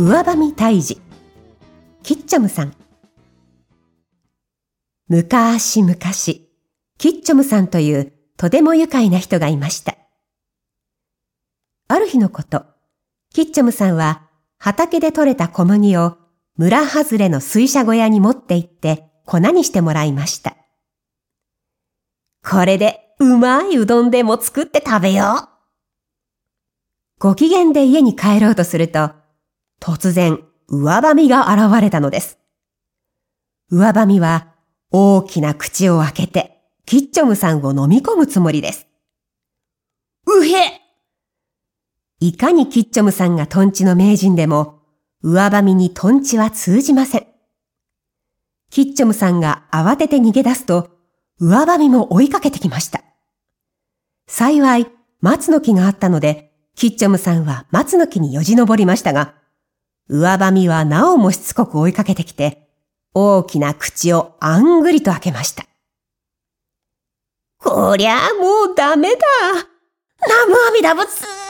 上ばみ退治。キッチョムさん。むかしむかし、キッチョムさんというとても愉快な人がいました。ある日のこと、キッチョムさんは畑で採れた小麦を村外れの水車小屋に持って行って粉にしてもらいました。これでうまいうどんでも作って食べよう。ご機嫌で家に帰ろうとすると、突然上ばみが現れたのです。上ばみは大きな口を開けてキッチョムさんを飲み込むつもりです。うへ！いかにキッチョムさんがトンチの名人でも、上ばみにトンチは通じません。キッチョムさんが慌てて逃げ出すと、上ばみも追いかけてきました。幸い、松の木があったので、キッチョムさんは松の木によじ登りましたが、上ばみはなおもしつこく追いかけてきて、大きな口をあんぐりと開けました。こりゃあもうダメだ。南無阿弥陀仏。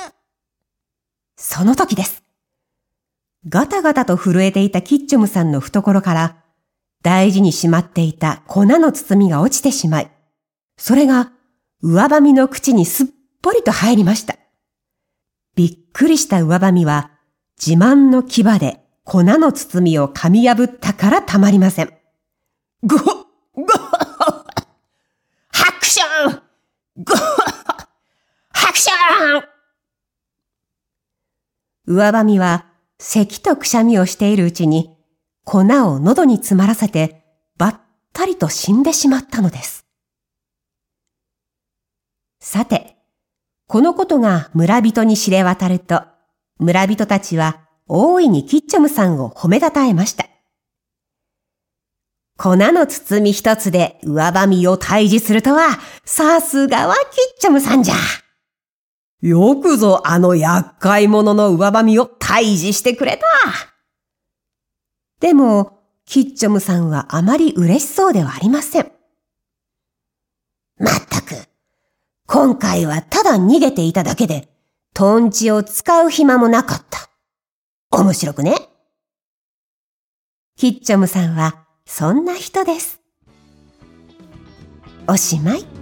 その時です。ガタガタと震えていたキッチョムさんの懐から、大事にしまっていた粉の包みが落ちてしまい、それが上ばみの口にすっぽりと入りました。びっくりした上ばみは、自慢の牙で粉の包みを噛み破ったからたまりません。ごっハクションごっハクション。上ばみは咳とくしゃみをしているうちに粉を喉に詰まらせてばったりと死んでしまったのです。さて、このことが村人に知れ渡ると、村人たちは大いにキッチョムさんを褒めたたえました。粉の包み一つで上ばみを退治するとは、さすがはキッチョムさんじゃ。よくぞあの厄介者の上ばみを退治してくれた。でも、キッチョムさんはあまり嬉しそうではありません。まったく、今回はただ逃げていただけで、トンチを使う暇もなかった。面白くね？キッチョムさんはそんな人です。おしまい。